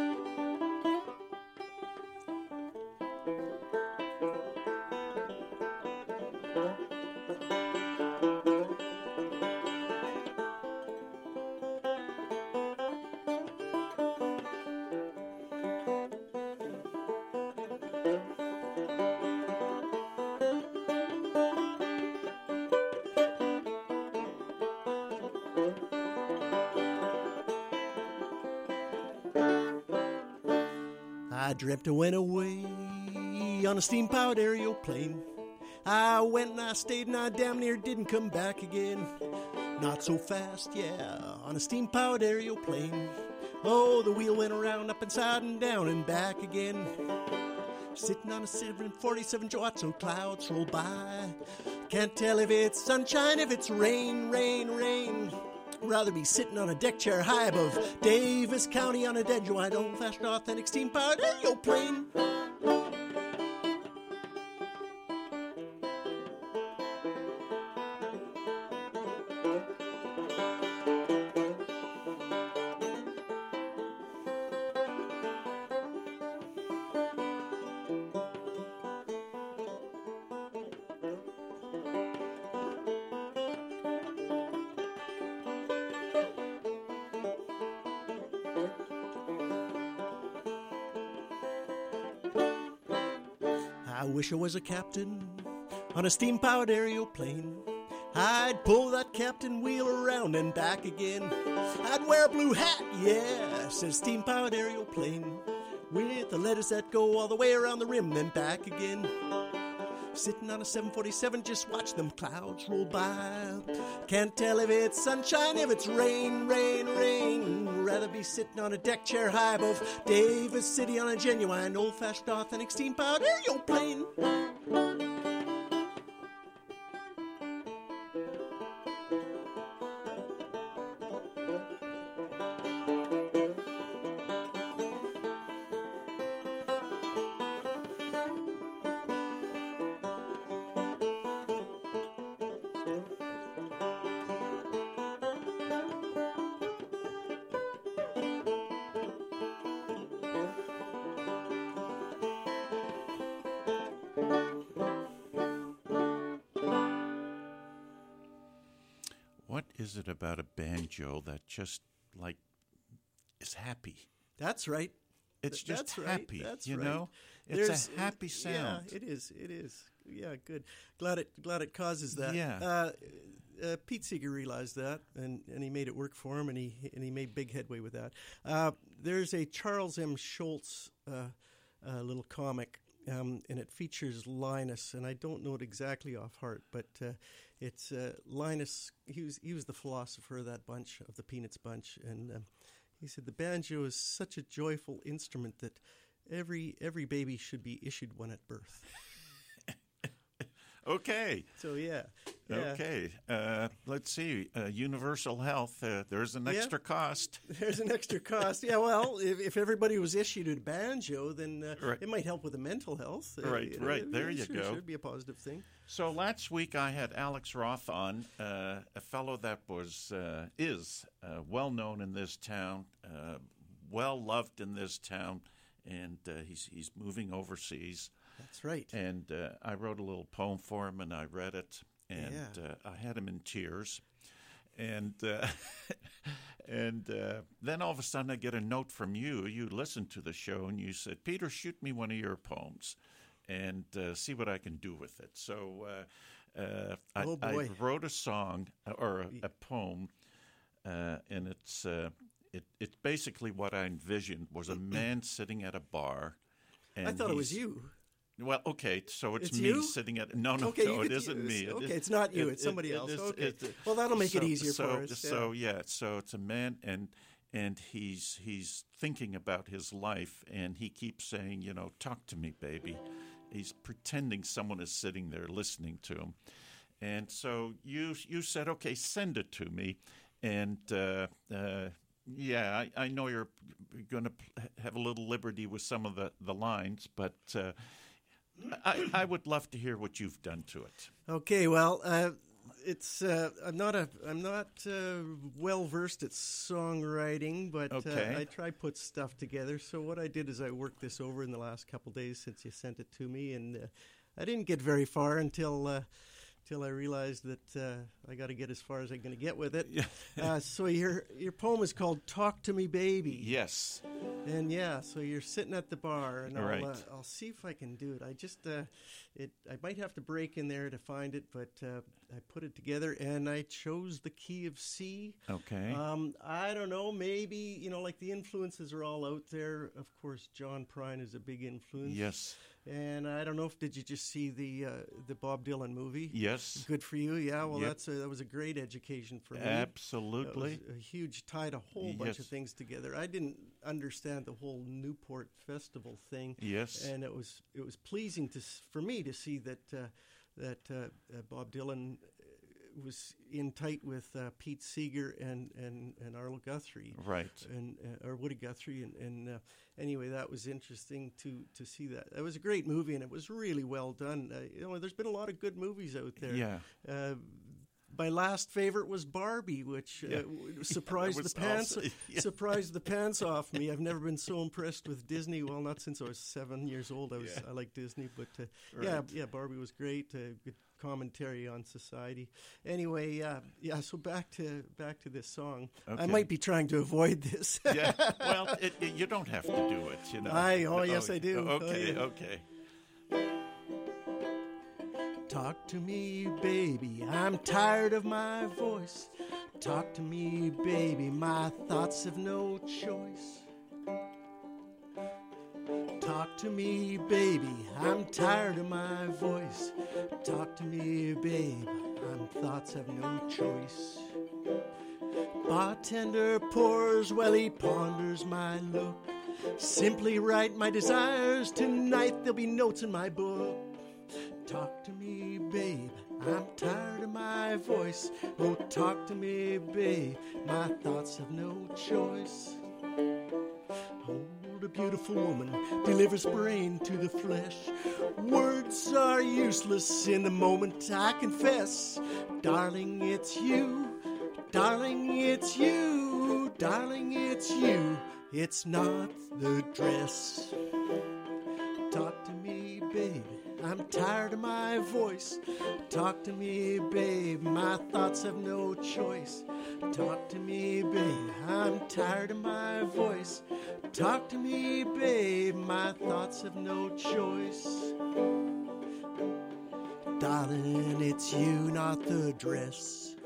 I dreamt I went away on a steam-powered aeroplane. I went and I stayed and I damn near didn't come back again. Not so fast, yeah, on a steam-powered aeroplane. Oh, the wheel went around, up and side and down and back again. Sitting on a seven forty-seven, watch some clouds roll by. Can't tell if it's sunshine, if it's rain, rain, rain. Rather be sitting on a deck chair high above Davis County on a dead joint, old-fashioned, authentic steam-powered aeroplane. I wish I was a captain on a steam-powered aeroplane. I'd pull that captain wheel around and back again. I'd wear a blue hat, yeah, says steam-powered aeroplane, with the letters that go all the way around the rim, then back again. Sitting on a seven forty-seven, just watch them clouds roll by. Can't tell if it's sunshine, if it's rain, rain, rain. Rather be sitting on a deck chair high above Davis City on a genuine, old-fashioned, authentic steam-powered aeroplane. What is it about a banjo that just, like, is happy? That's right. It's Th- just that's happy, right. That's you right. know? It's There's- a happy sound. Yeah, it is. It is. Yeah, good. Glad it. Glad it causes that. Yeah. Uh, uh, Pete Seeger realized that, and, and he made it work for him, and he and he made big headway with that. Uh, there's a Charles M. Schultz uh, uh, little comic, um, and it features Linus, and I don't know it exactly off heart, but uh, it's uh, Linus. He was he was the philosopher of that bunch, of the Peanuts bunch, and um, he said the banjo is such a joyful instrument that every every baby should be issued one at birth. Okay. So yeah, yeah. Okay. Uh, let's see. Uh, universal health. Uh, there's an Yeah. extra cost. There's an extra cost. Yeah, well, if, if everybody was issued a banjo, then uh, Right. it might help with the mental health. Uh, Right, you know, right. There you sure, go. Sure, it'd be a positive thing. So last week I had Alex Roth on, uh, a fellow that was uh, is uh, well known in this town, uh, well loved in this town, and uh, he's he's moving overseas. That's right. And uh, I wrote a little poem for him, and I read it, and Yeah. uh, I had him in tears. And uh, and uh, then all of a sudden I get a note from you. You listened to the show, and you said, "Peter, shoot me one of your poems, and uh, see what I can do with it." So uh, uh, I, Oh, I boy. wrote a song or a, a poem, uh, and it's uh, it, it's basically what I envisioned was a man sitting at a bar. And I thought it was he's- you. Well, okay, so it's, It's me you? sitting at no, no, Okay, no, you it could isn't use- me. It okay, is- it's not you, it- it's somebody it- else. it is- Okay. it- Well, that'll make it so- easier so, for us, yeah. So yeah, so it's a man, and and he's he's thinking about his life, and he keeps saying, you know, talk to me, baby. He's pretending someone is sitting there listening to him, and so you you said, okay, send it to me, and uh, uh, yeah, I, I know you're going to have a little liberty with some of the, the lines, but uh, I, I would love to hear what you've done to it. Okay, well, uh, it's uh, I'm not a I'm not uh, well versed at songwriting, but Okay. uh, I try put stuff together. So what I did is I worked this over in the last couple days since you sent it to me, and uh, I didn't get very far until. Uh, Till I realized that uh, I got to get as far as I'm going to get with it. Yeah. uh, so your your poem is called "Talk to Me, Baby." Yes. And yeah, so you're sitting at the bar, and I'll Right. uh, I'll see if I can do it. I just uh, it I might have to break in there to find it, but uh, I put it together, and I chose the key of C. Okay. Um, I don't know, maybe you know, like the influences are all out there. Of course, John Prine is a big influence. Yes. And I don't know if did you just see the uh, the Bob Dylan movie? Yes. Good for you. Yeah. Well, Yep. that's a, that was a great education for me. Absolutely. That was a huge tied a whole bunch of Yes. things together. I didn't understand the whole Newport Festival thing. Yes. And it was it was pleasing to s- for me to see that uh, that uh, uh, Bob Dylan was in tight with uh, Pete Seeger and, and, and Arlo Guthrie. Right. And uh, or Woody Guthrie, and, and uh, anyway, that was interesting to, to see that. It was a great movie, and it was really well done. Uh, you know, there's been a lot of good movies out there. Yeah. Uh, my last favorite was Barbie, which uh, Yeah. w- surprised was the pants also- yeah. surprised the pants off me. I've never been so impressed with Disney. Well, not since I was seven years old. I was Yeah. I like Disney, but uh, yeah, Right. yeah, Barbie was great. Uh, good commentary on society. Anyway, uh, yeah. So back to back to this song. I Okay. might be trying to avoid this. Yeah. Well, it, it- you don't have to do it. You know. I- oh, yes, I do. Oh, Okay. yeah. Okay. Talk to me, baby, I'm tired of my voice. Talk to me, baby, my thoughts have no choice. Talk to me, baby, I'm tired of my voice. Talk to me, babe, I'm thoughts have no choice. Bartender pours while he ponders my look. Simply write my desires, tonight there'll be notes in my book. Talk to me, babe, I'm tired of my voice. Oh, talk to me, babe, my thoughts have no choice. Hold a beautiful woman, delivers brain to the flesh. Words are useless in the moment, I confess. Darling, it's you, darling, it's you, darling, it's you, it's not the dress. Talk to me, babe, I'm tired of my voice. Talk to me, babe, my thoughts have no choice. Talk to me, babe, I'm tired of my voice. Talk to me, babe, my thoughts have no choice. Darling, it's you, not the dress.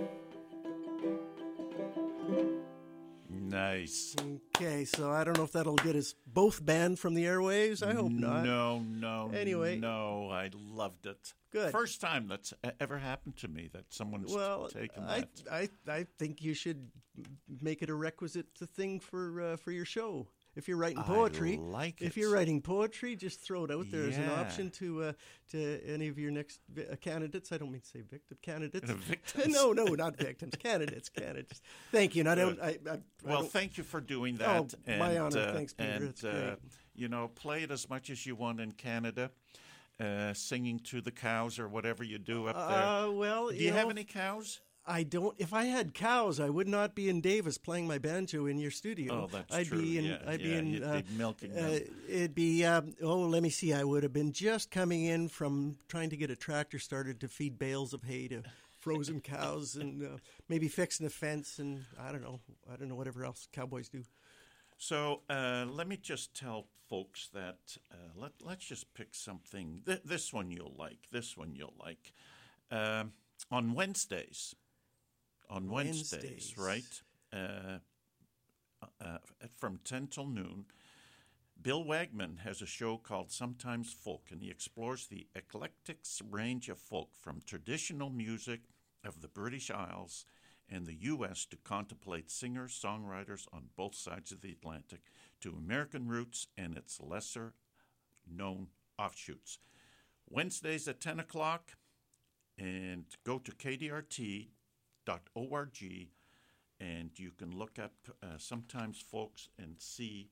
Nice. Okay, so I don't know if that'll get us both banned from the airwaves. I hope not. No, no, Anyway. no. I loved it. Good. First time that's e- ever happened to me that someone's Well, taken I, that. I I think you should make it a requisite thing for uh, for your show. If you're writing I poetry, like if it. you're writing poetry, just throw it out there as an Yeah. option to uh, to any of your next vi- uh, candidates. I don't mean to say victim candidates. Victims. no, no, not victims. Candidates, candidates. Thank you. And I don't. I, I, I Well, don't, thank you for doing that. Oh, my and, honor. uh, Thanks, Peter. And, It's uh, great. you know, play it as much as you want in Canada, uh, singing to the cows or whatever you do up there. uh, well, do you, know, have any cows? I don't. If I had cows, I would not be in Davis playing my banjo in your studio. Oh, that's I'd true. Be in, Yeah, I'd yeah, be in. you'd uh, be milking uh, them. it'd be. Um, oh, let me see. I would have been just coming in from trying to get a tractor started to feed bales of hay to frozen cows, and uh, maybe fixing a fence, and I don't know. I don't know whatever else cowboys do. So uh, let me just tell folks that uh, let, let's just pick something. Th- this one you'll like. This one you'll like. Um on Wednesdays. On Wednesdays, Wednesdays. right? Uh, uh, from ten till noon, Bill Wagman has a show called Sometimes Folk, and he explores the eclectic range of folk from traditional music of the British Isles and the U S to contemplate singers, songwriters on both sides of the Atlantic, to American roots and its lesser-known offshoots. Wednesdays at ten o'clock, and go to k d r t dot org and you can look up uh, sometimes folks and see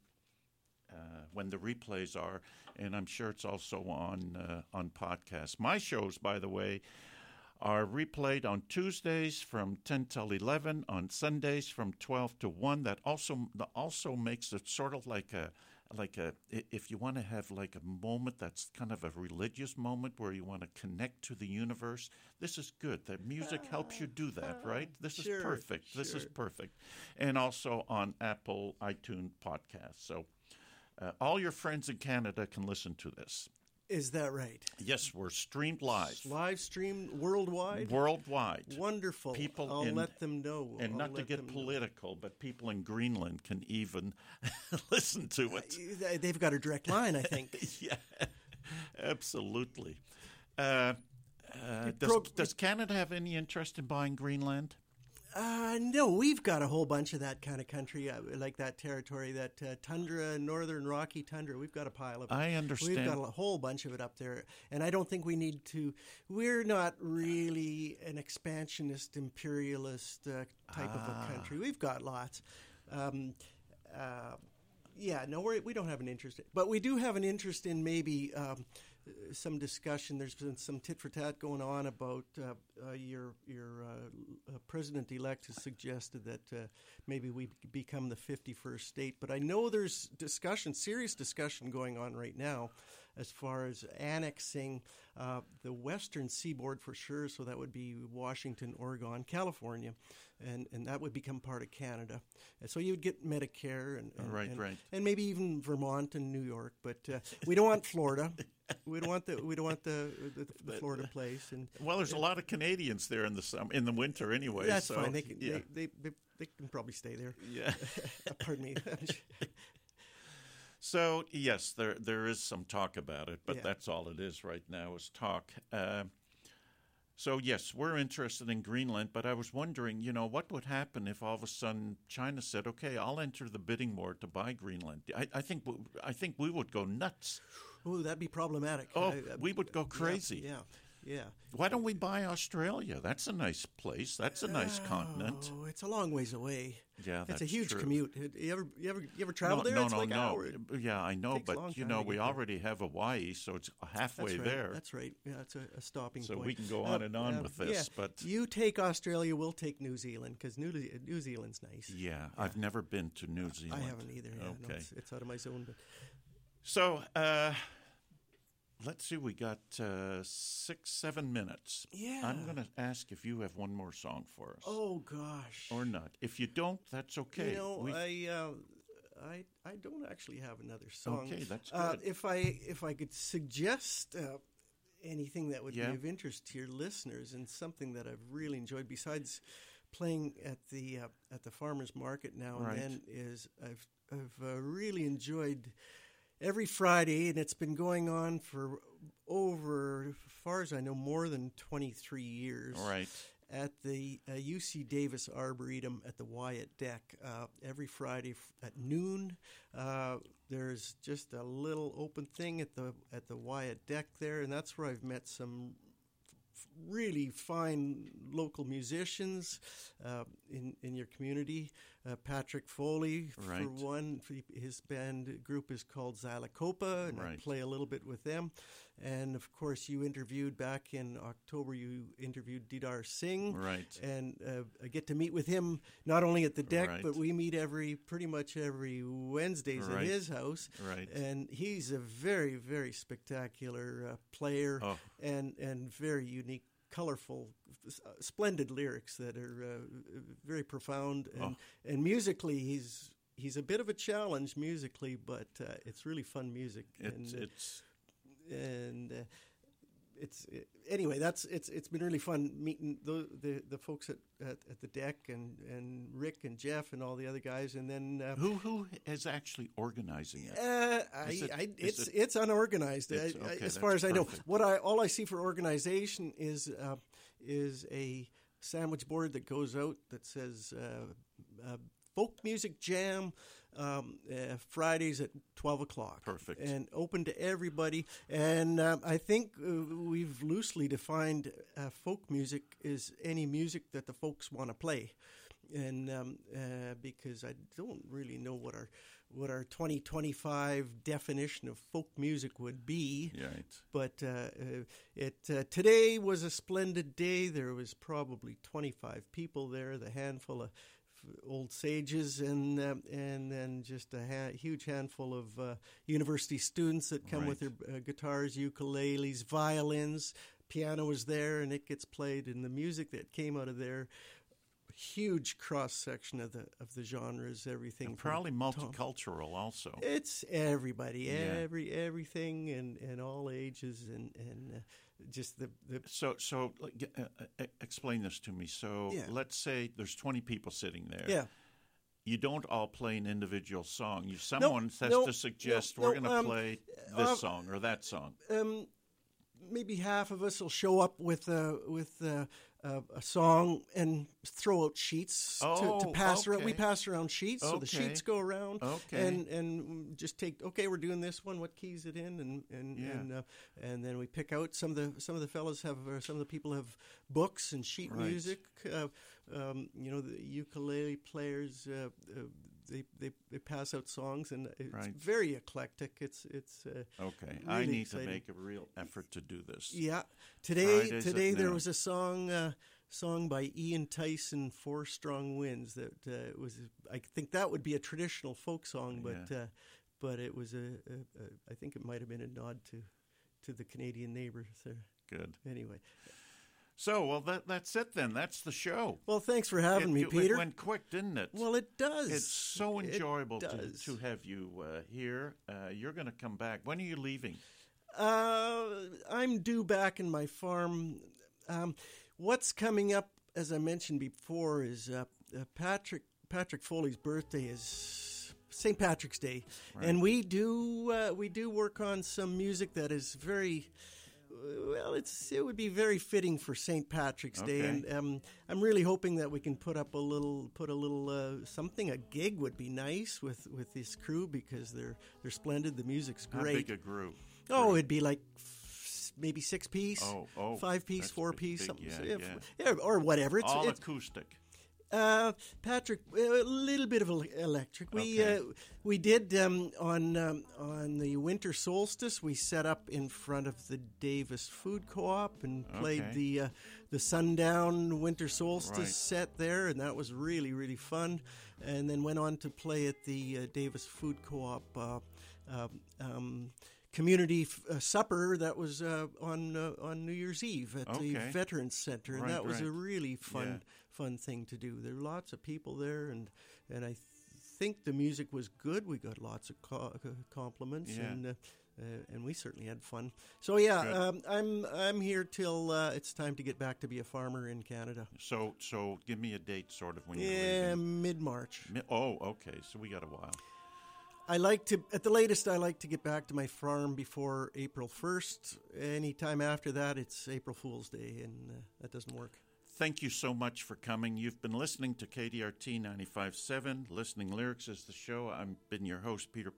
uh, when the replays are, and I'm sure it's also on uh, on podcasts. My shows, by the way, are replayed on Tuesdays from ten till eleven, on Sundays from twelve to one. That also that also makes it sort of like a like a if you want to have like a moment that's kind of a religious moment where you want to connect to the universe. This is good. The music helps you do that, right? This sure, is perfect. This sure. is perfect. And also on Apple iTunes podcasts. So uh, all your friends in Canada can listen to this. Is that right? Yes, we're streamed live. Live streamed worldwide? Worldwide. Wonderful. People I'll in, let them know. And I'll not to let get them political, but people in Greenland can even listen to it. know. They've got a direct line, I think. Yeah, absolutely. Uh, uh, does, Pro- does Canada have any interest in buying Greenland? Uh, no, we've got a whole bunch of that kind of country, uh, like that territory, that uh, tundra, northern Rocky tundra. We've got a pile of it. I understand. We've got a whole bunch of it up there. And I don't think we need to, we're not really an expansionist, imperialist uh, type Ah. of a country. We've got lots. Um, uh, yeah, no, we're, we don't have an interest. But we do have an interest in maybe um, some discussion. There's been some tit for tat going on about uh, uh, your your uh, uh, president-elect has suggested that uh, maybe we become the fifty-first state. But I know there's discussion, serious discussion going on right now as far as annexing uh, the western seaboard for sure. So that would be Washington, Oregon, California, and, and that would become part of Canada. And so you would get Medicare and, and, Right, and, right. and maybe even Vermont and New York. But uh, we don't want Florida. We don't want the we don't want the the, the Florida place. And Well, there's a lot of Canadians there in the summer, in the winter anyway. that's so, fine. They can yeah. they, they, they, they can probably stay there. Yeah. Pardon me. So yes, there there is some talk about it, but Yeah. that's all it is right now is talk. Uh, so yes, we're interested in Greenland, but I was wondering, you know, what would happen if all of a sudden China said, "Okay, I'll enter the bidding war to buy Greenland." I, I think w- I think we would go nuts. Ooh, that'd be problematic. Oh, I- I- we would go crazy. Yeah, yeah. yeah. Why don't we buy Australia? That's a nice place. That's a nice continent. Oh, it's a long ways away. Yeah, it's that's a huge true. commute. You ever, you ever, you ever travel there? no, It's no, like an no. hour. Yeah, I know, Takes a long but you time know, to we get there. already have Hawaii, so it's halfway That's right. there. That's right. Yeah, it's a, a stopping So point. we can go on and on with this, yeah. but- you take Australia, we'll take New Zealand because New, New Zealand's nice. Yeah, I've never been to New Zealand. I haven't either. Yeah, no, Okay. it's, it's out of my zone. But So, uh, let's see, we got uh, six, seven minutes. Yeah. I'm going to ask if you have one more song for us. oh gosh, Or not. If you don't, that's okay. you know, We- I, uh, I, I don't actually have another song. Okay, that's Uh, good. if I, if I could suggest uh, anything that would Yeah. be of interest to your listeners and something that I've really enjoyed, besides playing at the uh, at the farmers market now and Right. then, is I've I've uh, really enjoyed every Friday, and it's been going on for over, as far as I know, more than twenty-three years. Right. At the uh, U C Davis Arboretum at the Wyatt Deck, uh, every Friday f- at noon. Uh, there's just a little open thing at the at the Wyatt Deck there, and that's where I've met some f- really fine local musicians uh, in in your community. Uh, Patrick Foley, Right. for one, for his band group is called Xylocopa, and I Right. play a little bit with them. And of course, you interviewed back in October. You interviewed Didar Singh, Right. And uh, I get to meet with him not only at the deck, Right. but we meet every pretty much every Wednesdays Right. at his house. Right. And he's a very very spectacular uh, player Oh. and and very unique. Colorful, uh, splendid lyrics that are uh, very profound, and Oh. and musically he's he's a bit of a challenge musically, but uh, it's really fun music. It's, and, it's and uh, it's it, anyway. That's it's it's been really fun meeting the the, the folks at, at, at the deck and, and Rick and Jeff and all the other guys, and then uh, who who is actually organizing it? uh, I, Is it- I, is it's it- it's unorganized. It's- I- I- okay, as far that's as I know, perfect. what I all I see for organization is uh, is a sandwich board that goes out that says uh, uh, folk music jam um, uh, Fridays at twelve o'clock. Perfect. And open to everybody. And um, I think uh, we've loosely defined uh, folk music is any music that the folks want to play. and um, uh, because I don't really know what our what our twenty twenty-five definition of folk music would be. Right. But uh, uh, it uh, today was a splendid day. There was probably twenty-five people there, the handful of old sages, and uh, and then just a ha- huge handful of uh, university students that come Right. with their uh, guitars, ukuleles, violins. Piano was there, and it gets played, and the music that came out of there, huge cross section of the of the genres, everything. And from probably Tom- multicultural also. It's everybody, Yeah. every everything, and, and all ages, and and uh, just the, the So, so like, g- uh, uh, explain this to me. So, Yeah. let's say there's twenty people sitting there. yeah. You don't all play an individual song. You someone has no, to suggest no, we're no, going to um, play this uh, song or that song. Um, maybe half of us will show up with uh, with uh, uh, a song and throw out sheets Oh, to, to pass around. We okay. pass around sheets, so the Okay. sheets go around. Okay. And and just take. Okay, we're doing this one. What key's it in? And and Yeah. and, uh, and then we pick out some of the some of the fellas have uh, some of the people have books and sheet Right. music. Uh, um, you know, the ukulele players. Uh, uh, they, they they pass out songs, and it's Right. very eclectic. It's it's uh, Okay, I really need exciting. to make a real effort to do this. Yeah, today Fridays at today there noon. was a song uh, song by Ian Tyson, Four Strong Winds. That uh, was I think that would be a traditional folk song, but Yeah. uh, but it was a, a, a I think it might have been a nod to to the Canadian neighbors there. Good. Anyway, So, well, that that's it then. That's the show. well, thanks for having it, me, it, Peter. It went quick, didn't it? well, it does. It's so It enjoyable to, does. to have you uh, here. Uh, you're going to come back. When are you leaving? Uh, I'm due back in my farm. Um, what's coming up, as I mentioned before, is uh, uh, Patrick Patrick Foley's birthday is Saint Patrick's Day, Right. and we do uh, we do work on some music that is very. Well, it's it would be very fitting for Saint Patrick's Day, Okay. and um, I'm really hoping that we can put up a little, put a little uh, something. A gig would be nice with, with this crew because they're they're splendid. The music's How great. big a group? Oh, it'd be like f- maybe six piece, Oh, oh, five piece, that's four big, piece, big, something, yeah, yeah, yeah. f- yeah, or whatever. It's, All it's acoustic. uh, Patrick, a little bit of el- electric. We Okay. uh, we did um, on um, on the winter solstice. We set up in front of the Davis Food Co-op and played Okay. the uh, the sundown winter solstice Right. set there, and that was really really fun. And then went on to play at the uh, Davis Food Co-op. Uh, um, um, Community f- uh, supper that was uh, on uh, on New Year's Eve at the Okay. Veterans Center, and Right, that was a right. really fun Yeah. fun thing to do. There were lots of people there, and and I th- think the music was good. We got lots of co- uh, compliments, Yeah. and uh, uh, and we certainly had fun. So yeah, Good. um, I'm I'm here till uh, it's time to get back to be a farmer in Canada. So, so give me a date, sort of, when you're Yeah, leaving. mid March. Mi- Oh, okay. So we got a while. I like to, at the latest, I like to get back to my farm before April first. Anytime after that, it's April Fool's Day, and uh, that doesn't work. Thank you so much for coming. You've been listening to K D R T ninety-five point seven. Listening Lyrics is the show. I've been your host, Peter